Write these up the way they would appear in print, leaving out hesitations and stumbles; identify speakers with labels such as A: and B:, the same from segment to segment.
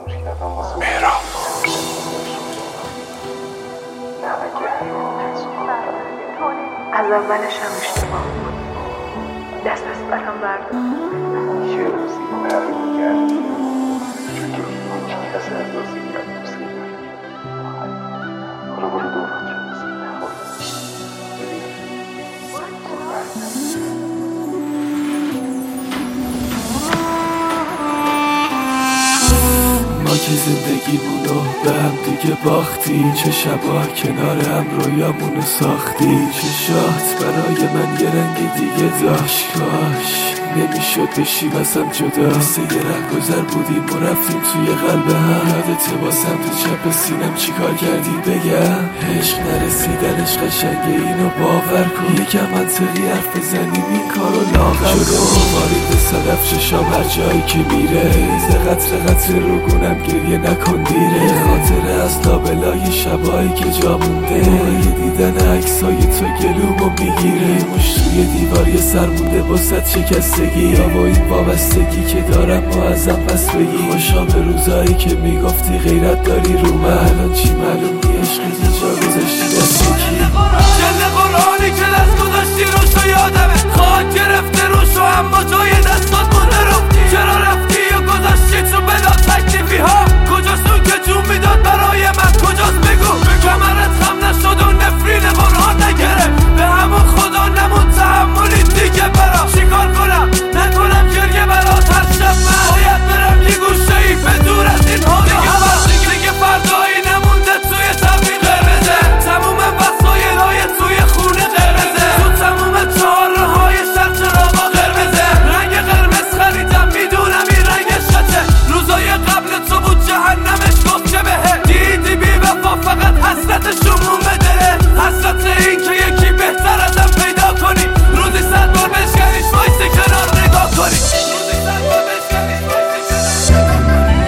A: مهراب
B: از اولش هم اشتباه بود. دست از برم برداشت.
A: یه روزی برمیگردی چطور هیچ کس اندازی کرد دوست دارم. حالا برو دوران چند
C: ما که زندگیمونو به هم دیگه باختیم، چه شبا کنار هم رویامونو ساختیم. چشات برای من یه رنگ دیگه داشت، کاش نمیشد بشیم از هم جدا. مثل یه رهگذر بودیم و رفتیم توی قلب هم. یادته با سمت چپ سینم چی کار کردی بگم؟ عشق نرسیدنش قشنگه، اینو باور کن. یکم منطقی حرف بزنیم این کارو لاغر کن. وارد صدف چشام هر جایی که میره، ریز قطره قطره رو گونم گریه نکن دیره. خاطره از لابلای شبایی که جا مونده، موقع دیدن عکسای تو گلومو میگیره. مش توی دیوار یه سر مونده واسه شکستگی، یا با این وابستگی که دارم ما ازم پس بگی. خوشا به روزایی که میگفتی غیرت داری رو من، الان چی معلوم نی عشقی جا گذاشتی دست یکی.
D: جل قرآنی که دست گذاشتی روشو یادمه، خواهد گرفته روشو اما جای دستات مونده رو. چرا رفتی و گذاشتی تو بلا تکلیفی ها؟ کجاست اون که جون میداد برای من؟ کجاست بگو کمرت خم نشد و نفرین قرآن نگرفت؟ به همون خدا نمون تحملی دیگه برا. چیکار کنم نکنم گریه برات؟ هر شب من باید برم یه گوشه ای به دور از این ها. دیگه فردایی نمونده توی تبین قرمزه، تموم وسایل های توی خونه قرمزه، تو تموم چهاره های شهر چراغا قرمزه. رنگ قرمز خریدم میدونم این رنگش خطه، روزای قبل تو بود جهنمش گفت که بهه. دیدی بی وفا فقط حسرتشون مون به دله، حسرت این که یکی بهتر ازم پیدا کنی. روزی 100 بار بشکنیش وایسه کنار نگاه کنی. روزی 100 بار بشکنیش وایسه کنار نگاه کنی.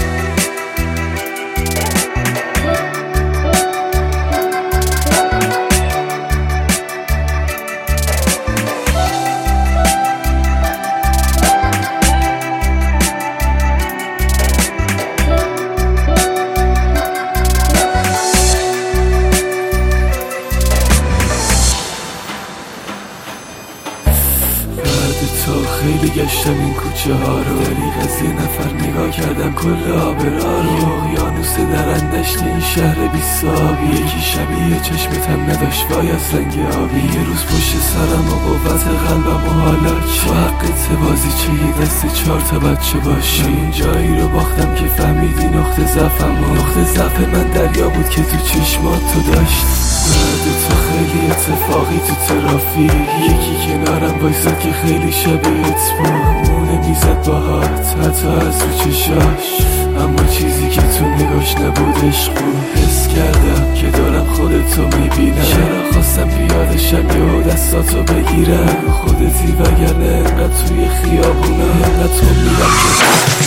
C: تو خیلی گشتم این کوچه ها رو، دریغ از یه نفر نگاه کردم کل آبرا رو. اقیانوس درندشت این شهر بی صابی، یکی شبیه چشمتم نداشت وای از رنگ آبی. یه روز پشت سرم و قوت قلبم و حالا چه حقت بازی چه یه دست 4 تا بچه باشی. این جایی رو باختم که فهمیدی نقطه ضعفم، و نقطه ضعف من دریا بود که تو چشمات تو داشت. بعد تو خیلی اتفاقی تو ترافیک، یکی کنارم وایساد که خیلی شبیهت بود. مونه میزد باهات حتی از رو چشاش، اما چیزی که تو نگاش نبود عشق بود. حس کردم که دارم خودتو میبینم، چرا خواستم پیادشم یا دستاتو بگیرم. خودتی وگرنه انقدر توی خیابونم انقدر تو میرم که